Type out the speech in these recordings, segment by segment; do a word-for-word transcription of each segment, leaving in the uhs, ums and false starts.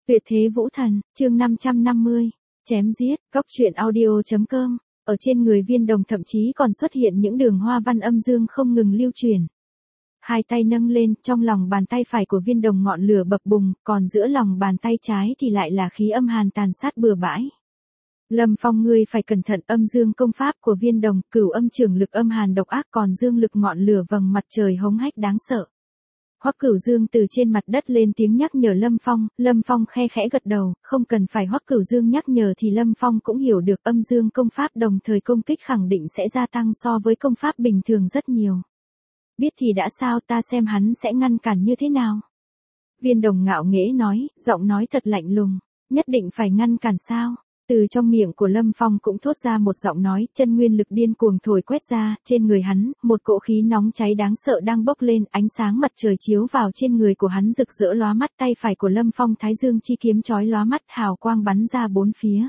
Tuyệt thế vũ thần, chương năm trăm năm mươi, chém giết, cóc truyện audio.com, ở trên người Viên Đồng thậm chí còn xuất hiện những đường hoa văn âm dương không ngừng lưu truyền. Hai tay nâng lên, trong lòng bàn tay phải của Viên Đồng ngọn lửa bập bùng, còn giữa lòng bàn tay trái thì lại là khí âm hàn tàn sát bừa bãi. Lâm Phong, ngươi phải cẩn thận, âm dương công pháp của Viên Đồng, cửu âm trường lực âm hàn độc ác, còn dương lực ngọn lửa vầng mặt trời hống hách đáng sợ. Hoắc Cửu Dương từ trên mặt đất lên tiếng nhắc nhở Lâm Phong, Lâm Phong khe khẽ gật đầu, không cần phải Hoắc Cửu Dương nhắc nhở thì Lâm Phong cũng hiểu được âm dương công pháp đồng thời công kích khẳng định sẽ gia tăng so với công pháp bình thường rất nhiều. Biết thì đã sao, ta xem hắn sẽ ngăn cản như thế nào. Viên Đồng ngạo nghễ nói, giọng nói thật lạnh lùng, nhất định phải ngăn cản sao? Từ trong miệng của Lâm Phong cũng thốt ra một giọng nói, chân nguyên lực điên cuồng thổi quét ra, trên người hắn, một cỗ khí nóng cháy đáng sợ đang bốc lên, ánh sáng mặt trời chiếu vào trên người của hắn rực rỡ lóa mắt, tay phải của Lâm Phong thái dương chi kiếm chói lóa mắt, hào quang bắn ra bốn phía.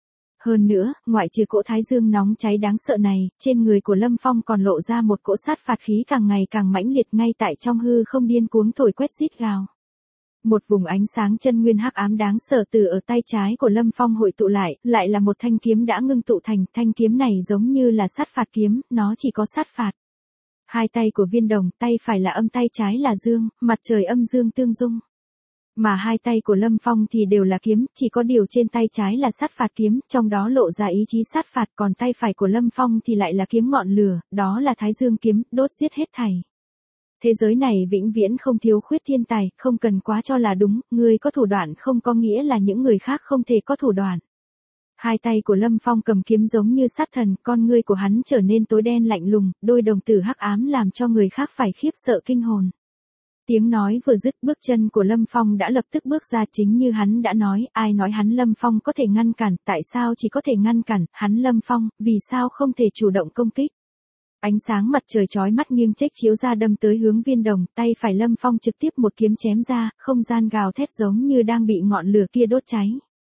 Hơn nữa, ngoại trừ cỗ thái dương nóng cháy đáng sợ này, trên người của Lâm Phong còn lộ ra một cỗ sát phạt khí càng ngày càng mãnh liệt, ngay tại trong hư không điên cuồng thổi quét rít gào. Một vùng ánh sáng chân nguyên hắc ám đáng sợ từ ở tay trái của Lâm Phong hội tụ lại, lại là một thanh kiếm đã ngưng tụ thành, thanh kiếm này giống như là sát phạt kiếm, nó chỉ có sát phạt. Hai tay của Viên Đồng, tay phải là âm, tay trái là dương, mặt trời âm dương tương dung. Mà hai tay của Lâm Phong thì đều là kiếm, chỉ có điều trên tay trái là sát phạt kiếm, trong đó lộ ra ý chí sát phạt, còn tay phải của Lâm Phong thì lại là kiếm ngọn lửa, đó là thái dương kiếm, đốt giết hết thảy. Thế giới này vĩnh viễn không thiếu khuyết thiên tài, không cần quá cho là đúng, người có thủ đoạn không có nghĩa là những người khác không thể có thủ đoạn. Hai tay của Lâm Phong cầm kiếm giống như sát thần, con ngươi của hắn trở nên tối đen lạnh lùng, đôi đồng tử hắc ám làm cho người khác phải khiếp sợ kinh hồn. Tiếng nói vừa dứt, bước chân của Lâm Phong đã lập tức bước ra, chính như hắn đã nói, ai nói hắn Lâm Phong có thể ngăn cản, tại sao chỉ có thể ngăn cản, hắn Lâm Phong, vì sao không thể chủ động công kích. Ánh sáng mặt trời chói mắt nghiêng chếch chiếu ra đâm tới hướng Viên Đồng, tay phải Lâm Phong trực tiếp một kiếm chém ra, không gian gào thét giống như đang bị ngọn lửa kia đốt cháy.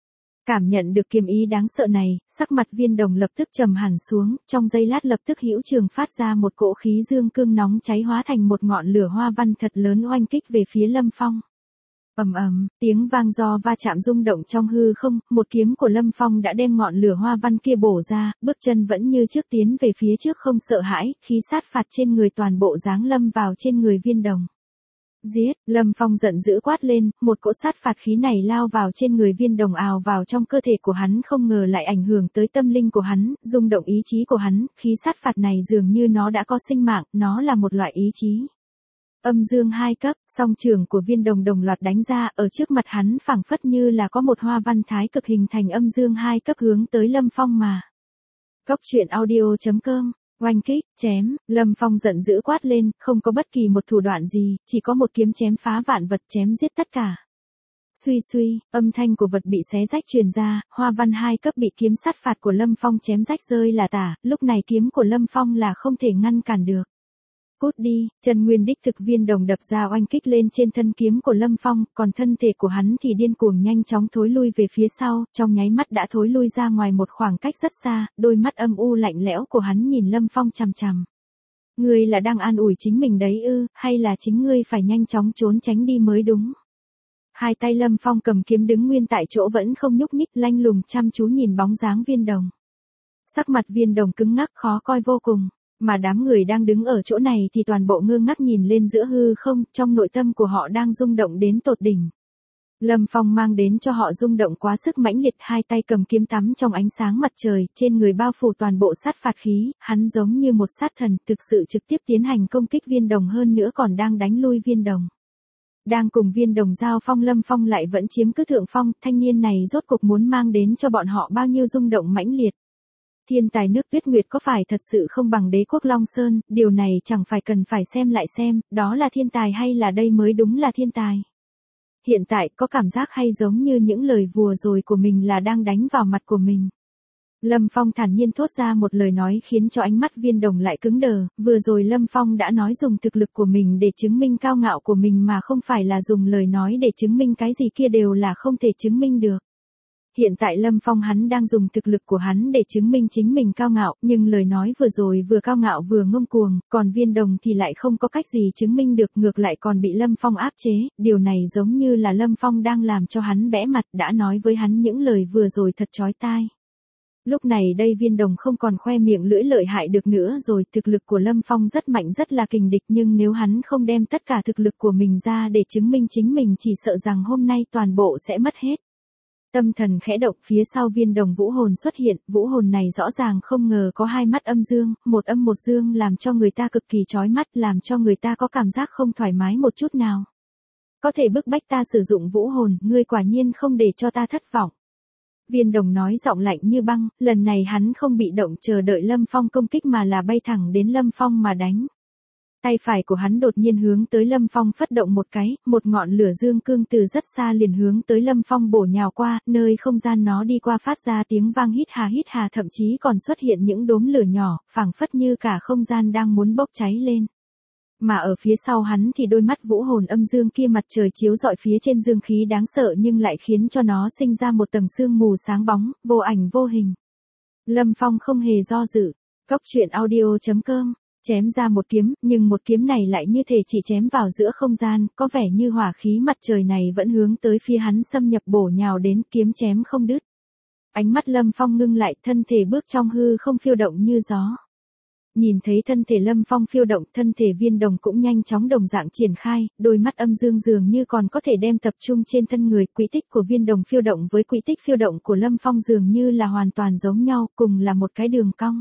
Cảm nhận được kiếm ý đáng sợ này, sắc mặt Viên Đồng lập tức trầm hẳn xuống, trong giây lát lập tức hữu trường phát ra một cỗ khí dương cương nóng cháy hóa thành một ngọn lửa hoa văn thật lớn oanh kích về phía Lâm Phong. Ầm ầm, tiếng vang do va chạm rung động trong hư không, một kiếm của Lâm Phong đã đem ngọn lửa hoa văn kia bổ ra, bước chân vẫn như trước tiến về phía trước không sợ hãi, khí sát phạt trên người toàn bộ giáng lâm vào trên người Viên Đồng. Giết, Lâm Phong giận dữ quát lên, một cỗ sát phạt khí này lao vào trên người Viên Đồng ào vào trong cơ thể của hắn, không ngờ lại ảnh hưởng tới tâm linh của hắn, rung động ý chí của hắn, khí sát phạt này dường như nó đã có sinh mạng, nó là một loại ý chí. Âm dương hai cấp, song trường của Viên Đồng đồng loạt đánh ra, ở trước mặt hắn phảng phất như là có một hoa văn thái cực hình thành âm dương hai cấp hướng tới Lâm Phong mà. Cóc truyện audio.com, oanh kích, chém, Lâm Phong giận dữ quát lên, không có bất kỳ một thủ đoạn gì, chỉ có một kiếm chém phá vạn vật, chém giết tất cả. Suy suy, âm thanh của vật bị xé rách truyền ra, hoa văn hai cấp bị kiếm sát phạt của Lâm Phong chém rách rơi là tả, lúc này kiếm của Lâm Phong là không thể ngăn cản được. Cút đi, chân nguyên đích thực Viên Đồng đập ra oanh kích lên trên thân kiếm của Lâm Phong, còn thân thể của hắn thì điên cuồng nhanh chóng thối lui về phía sau, trong nháy mắt đã thối lui ra ngoài một khoảng cách rất xa, đôi mắt âm u lạnh lẽo của hắn nhìn Lâm Phong chằm chằm. Ngươi là đang an ủi chính mình đấy ư, hay là chính ngươi phải nhanh chóng trốn tránh đi mới đúng. Hai tay Lâm Phong cầm kiếm đứng nguyên tại chỗ vẫn không nhúc nhích, lanh lùng chăm chú nhìn bóng dáng Viên Đồng. Sắc mặt Viên Đồng cứng ngắc khó coi vô cùng. Mà đám người đang đứng ở chỗ này thì toàn bộ ngơ ngác nhìn lên giữa hư không, trong nội tâm của họ đang rung động đến tột đỉnh. Lâm Phong mang đến cho họ rung động quá sức mãnh liệt, hai tay cầm kiếm tắm trong ánh sáng mặt trời, trên người bao phủ toàn bộ sát phạt khí, hắn giống như một sát thần, thực sự trực tiếp tiến hành công kích Viên Đồng, hơn nữa còn đang đánh lui Viên Đồng. Đang cùng Viên Đồng giao phong, Lâm Phong lại vẫn chiếm cứ thượng phong, thanh niên này rốt cuộc muốn mang đến cho bọn họ bao nhiêu rung động mãnh liệt. Thiên tài nước Tuyết Nguyệt có phải thật sự không bằng Đế quốc Long Sơn, điều này chẳng phải cần phải xem lại xem, đó là thiên tài hay là đây mới đúng là thiên tài. Hiện tại có cảm giác hay giống như những lời vừa rồi của mình là đang đánh vào mặt của mình. Lâm Phong thản nhiên thốt ra một lời nói khiến cho ánh mắt Viên Đồng lại cứng đờ, vừa rồi Lâm Phong đã nói dùng thực lực của mình để chứng minh cao ngạo của mình mà không phải là dùng lời nói để chứng minh cái gì kia đều là không thể chứng minh được. Hiện tại Lâm Phong hắn đang dùng thực lực của hắn để chứng minh chính mình cao ngạo, nhưng lời nói vừa rồi vừa cao ngạo vừa ngông cuồng, còn Viên Đồng thì lại không có cách gì chứng minh được, ngược lại còn bị Lâm Phong áp chế, điều này giống như là Lâm Phong đang làm cho hắn bẽ mặt, đã nói với hắn những lời vừa rồi thật chói tai. Lúc này đây Viên Đồng không còn khoe miệng lưỡi lợi hại được nữa rồi, thực lực của Lâm Phong rất mạnh rất là kình địch, nhưng nếu hắn không đem tất cả thực lực của mình ra để chứng minh chính mình, chỉ sợ rằng hôm nay toàn bộ sẽ mất hết. Tâm thần khẽ động, phía sau Viên Đồng vũ hồn xuất hiện, vũ hồn này rõ ràng không ngờ có hai mắt âm dương, một âm một dương, làm cho người ta cực kỳ chói mắt, làm cho người ta có cảm giác không thoải mái một chút nào. Có thể bức bách ta sử dụng vũ hồn, ngươi quả nhiên không để cho ta thất vọng. Viên Đồng nói giọng lạnh như băng, lần này hắn không bị động chờ đợi Lâm Phong công kích mà là bay thẳng đến Lâm Phong mà đánh. Tay phải của hắn đột nhiên hướng tới Lâm Phong phất động một cái, một ngọn lửa dương cương từ rất xa liền hướng tới Lâm Phong bổ nhào qua, nơi không gian nó đi qua phát ra tiếng vang hít hà hít hà, thậm chí còn xuất hiện những đốm lửa nhỏ, phảng phất như cả không gian đang muốn bốc cháy lên. Mà ở phía sau hắn thì đôi mắt vũ hồn âm dương kia mặt trời chiếu rọi phía trên dương khí đáng sợ nhưng lại khiến cho nó sinh ra một tầng sương mù sáng bóng, vô ảnh vô hình. Lâm Phong không hề do dự. Cốc truyện audio chấm com chém ra một kiếm, nhưng một kiếm này lại như thể chỉ chém vào giữa không gian, có vẻ như hỏa khí mặt trời này vẫn hướng tới phía hắn xâm nhập bổ nhào đến, kiếm chém không đứt. Ánh mắt Lâm Phong ngưng lại, thân thể bước trong hư không phiêu động như gió. Nhìn thấy thân thể Lâm Phong phiêu động, thân thể Viên Đồng cũng nhanh chóng đồng dạng triển khai, đôi mắt âm dương dường như còn có thể đem tập trung trên thân người, quỹ tích của Viên Đồng phiêu động với quỹ tích phiêu động của Lâm Phong dường như là hoàn toàn giống nhau, cùng là một cái đường cong.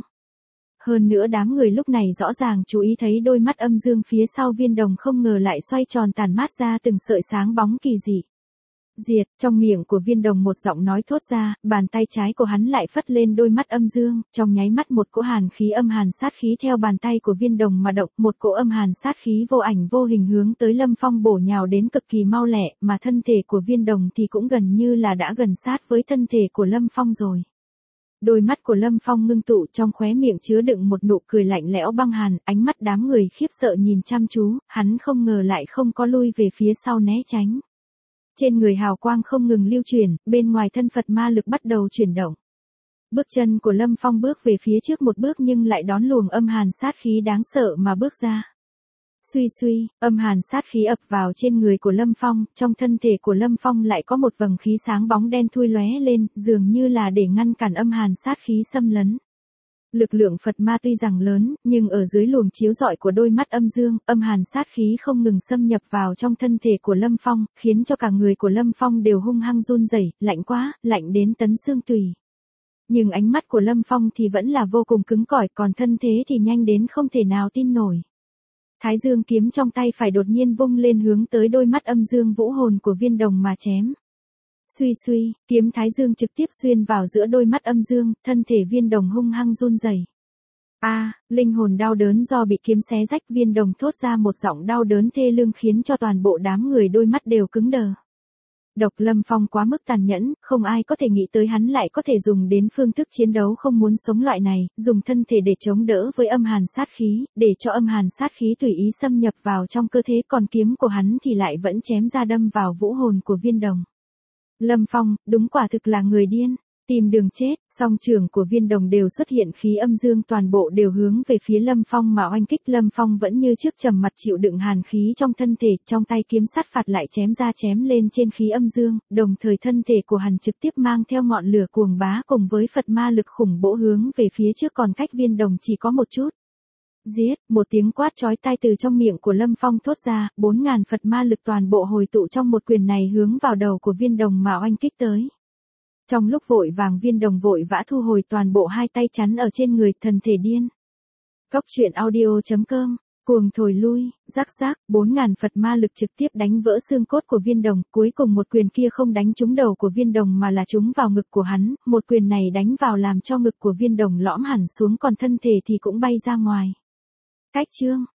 Hơn nữa đám người lúc này rõ ràng chú ý thấy đôi mắt âm dương phía sau Viên Đồng không ngờ lại xoay tròn tản mát ra từng sợi sáng bóng kỳ dị. Diệt, trong miệng của Viên Đồng một giọng nói thốt ra, bàn tay trái của hắn lại phất lên đôi mắt âm dương, trong nháy mắt một cỗ hàn khí âm hàn sát khí theo bàn tay của Viên Đồng mà động, một cỗ âm hàn sát khí vô ảnh vô hình hướng tới Lâm Phong bổ nhào đến cực kỳ mau lẹ, mà thân thể của Viên Đồng thì cũng gần như là đã gần sát với thân thể của Lâm Phong rồi. Đôi mắt của Lâm Phong ngưng tụ, trong khóe miệng chứa đựng một nụ cười lạnh lẽo băng hàn, ánh mắt đám người khiếp sợ nhìn chăm chú, hắn không ngờ lại không có lui về phía sau né tránh. Trên người hào quang không ngừng lưu chuyển, bên ngoài thân Phật ma lực bắt đầu chuyển động. Bước chân của Lâm Phong bước về phía trước một bước nhưng lại đón luồng âm hàn sát khí đáng sợ mà bước ra. Suy suy, âm hàn sát khí ập vào trên người của Lâm Phong, trong thân thể của Lâm Phong lại có một vầng khí sáng bóng đen thui lóe lên, dường như là để ngăn cản âm hàn sát khí xâm lấn. Lực lượng Phật ma tuy rằng lớn, nhưng ở dưới luồng chiếu rọi của đôi mắt âm dương, âm hàn sát khí không ngừng xâm nhập vào trong thân thể của Lâm Phong, khiến cho cả người của Lâm Phong đều hung hăng run rẩy, lạnh quá, lạnh đến tấn xương tùy. Nhưng ánh mắt của Lâm Phong thì vẫn là vô cùng cứng cỏi, còn thân thế thì nhanh đến không thể nào tin nổi. Thái Dương kiếm trong tay phải đột nhiên vung lên hướng tới đôi mắt âm dương vũ hồn của Viên Đồng mà chém. Suy suy, kiếm Thái Dương trực tiếp xuyên vào giữa đôi mắt âm dương, thân thể Viên Đồng hung hăng run rẩy. A, à, linh hồn đau đớn do bị kiếm xé rách, Viên Đồng thốt ra một giọng đau đớn thê lương khiến cho toàn bộ đám người đôi mắt đều cứng đờ. Độc Lâm Phong quá mức tàn nhẫn, không ai có thể nghĩ tới hắn lại có thể dùng đến phương thức chiến đấu không muốn sống loại này, dùng thân thể để chống đỡ với âm hàn sát khí, để cho âm hàn sát khí tùy ý xâm nhập vào trong cơ thể, còn kiếm của hắn thì lại vẫn chém ra đâm vào vũ hồn của Viên Đồng. Lâm Phong, đúng quả thực là người điên, tìm đường chết, song trường của Viên Đồng đều xuất hiện khí âm dương, toàn bộ đều hướng về phía Lâm Phong mà oanh kích. Lâm Phong vẫn như trước trầm mặt chịu đựng hàn khí trong thân thể, trong tay kiếm sát phạt lại chém ra chém lên trên khí âm dương, đồng thời thân thể của hắn trực tiếp mang theo ngọn lửa cuồng bá cùng với Phật ma lực khủng bố hướng về phía trước, còn cách Viên Đồng chỉ có một chút. Giết, một tiếng quát chói tai từ trong miệng của Lâm Phong thốt ra, bốn ngàn Phật ma lực toàn bộ hồi tụ trong một quyền này hướng vào đầu của Viên Đồng mà oanh kích tới. Trong lúc vội vàng Viên Đồng vội vã thu hồi toàn bộ hai tay chắn ở trên người, thần thể điên. Cốc truyện audio chấm com, cuồng thổi lui, rắc rắc, bốn ngàn Phật ma lực trực tiếp đánh vỡ xương cốt của Viên Đồng, cuối cùng một quyền kia không đánh trúng đầu của Viên Đồng mà là trúng vào ngực của hắn, một quyền này đánh vào làm cho ngực của Viên Đồng lõm hẳn xuống, còn thân thể thì cũng bay ra ngoài. Cách chương